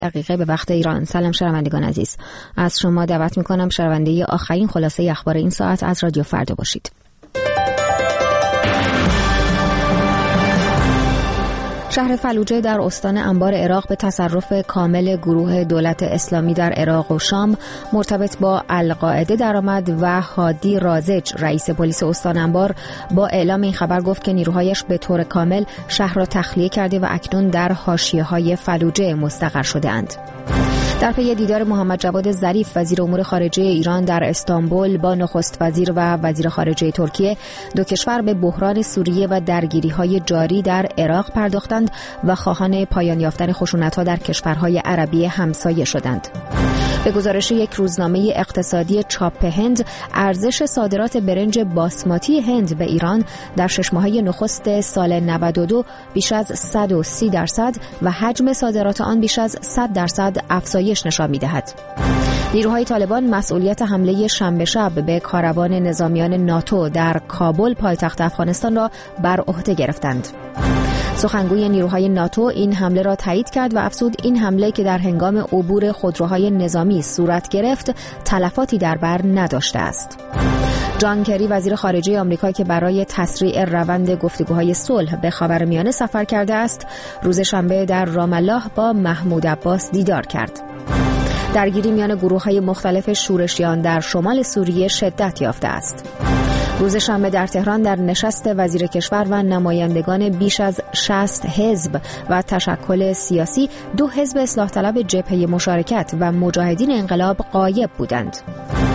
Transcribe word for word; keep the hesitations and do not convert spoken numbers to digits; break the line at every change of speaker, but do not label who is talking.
دقیقه به وقت ایران. سلام شنوندگان عزیز، از شما دعوت میکنم شنونده آخرین خلاصه اخبار این ساعت از رادیو فردا باشید. شهر فلوجه در استان انبار عراق به تصرف کامل گروه دولت اسلامی در عراق و شام مرتبط با القاعده درآمد و هادی رازج، رئیس پلیس استان انبار، با اعلام این خبر گفت که نیروهایش به طور کامل شهر را تخلیه کرده و اکنون در حاشیه‌های فلوجه مستقر شده‌اند. در پی دیدار محمد جواد ظریف وزیر امور خارجه ایران در استانبول با نخست وزیر و وزیر خارجه ترکیه، دو کشور به بحران سوریه و درگیری‌های جاری در عراق پرداختند و خواهان پایان یافتن خشونت‌ها در کشورهای عربی همسایه شدند. به گزارش یک روزنامه اقتصادی چاپ هند، ارزش صادرات برنج باسماتی هند به ایران در شش ماهه نخست سال نود و دو بیش از صد و سی درصد و حجم صادرات آن بیش از صد درصد افزایش نشان می‌دهد. نیروهای طالبان مسئولیت حمله شنبه شب به کاروان نظامیان ناتو در کابل پایتخت افغانستان را بر عهده گرفتند. سخنگوی نیروهای ناتو این حمله را تایید کرد و افزود این حمله که در هنگام عبور خودروهای نظامی صورت گرفت تلفاتی در بر نداشته است. جان کری وزیر خارجه آمریکا که برای تسریع روند گفتگوهای صلح به خاورمیانه سفر کرده است، روز شنبه در رام الله با محمود عباس دیدار کرد. درگیری میان گروه‌های مختلف شورشیان در شمال سوریه شدت یافته است. روز شنبه در تهران در نشست وزیر کشور و نمایندگان بیش از شصت حزب و تشکل سیاسی، دو حزب اصلاح طلب جبهه مشارکت و مجاهدین انقلاب غایب بودند.